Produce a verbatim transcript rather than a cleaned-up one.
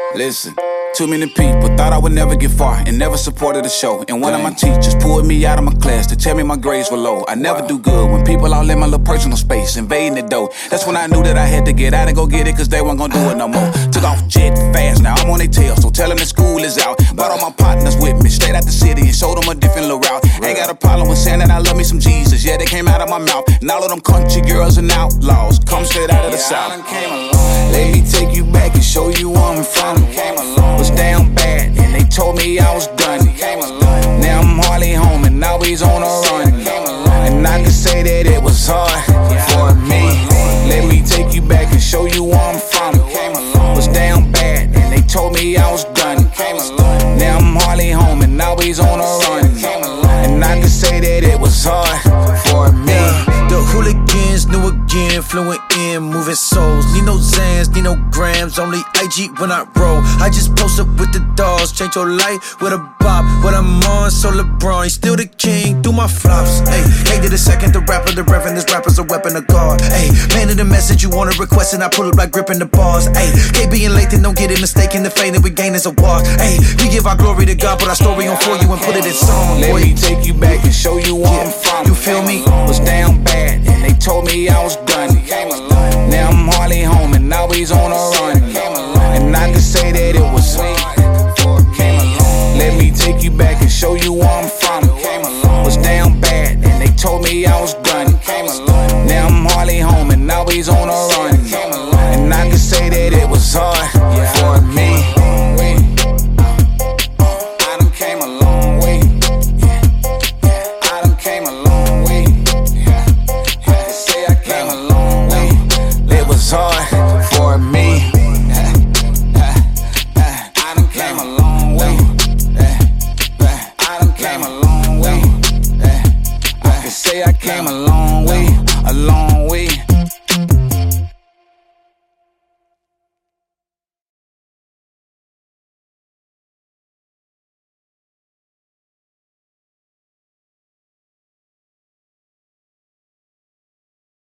Listen, too many people thought I would never get far and never supported the show. And one of my teachers pulled me out of my class to tell me my grades were low. I never do good when people all in my little personal space, invading the dough. That's when I knew that I had to get out and go get it, cause they weren't gonna do it no more. Took off jet fast, now I'm on their tail, so tell them the school is out. Brought all my partners with me, straight out the city and showed them a different little route. Ain't got a problem with saying that I love me some Jesus, yeah, they came out of my mouth. And all of them country girls and outlaws come straight out of the south. Let me take you back and show you where I'm from. Was down bad and they told me I was done. Now I'm hardly home and always on a run. And I can say that it was hard for me. Let me take you back and show you where I'm from. Was down bad and they told me I was done. Now I'm hardly home and always on a run. And I can say that it was hard for me. The hooligans new again, fluent in, moving souls. Need no Zans, need no grams, only I G when I roll. I just post up with the dolls, change your life with a bop. What I'm on, so LeBron, still the king, do my flops. Ayy, hey to the second, the rapper, the reverend, this rapper's a weapon of God. Ayy, man of the message, you wanna request and I pull up like gripping the bars. Ayy, can't be enlightened, don't get it mistaken, the fame that we gain is a war. Ayy, we give our glory to God, put our story on for you and put it in song. Let me take you back and show you where I'm from. You feel me? Was down bad and they told me I was done. Now I'm hardly home and always on a run. And I can say that it was sweet. Let me take you back and show you where I'm from. Was down bad and they told me I was done. Now I'm hardly home and always on a run. And I can say that it was hard for me. I done came a long way. I done came a long way. I can say I came a long way. It was hard for me. I done came a long way. I done came a long way. I can say I came a long way.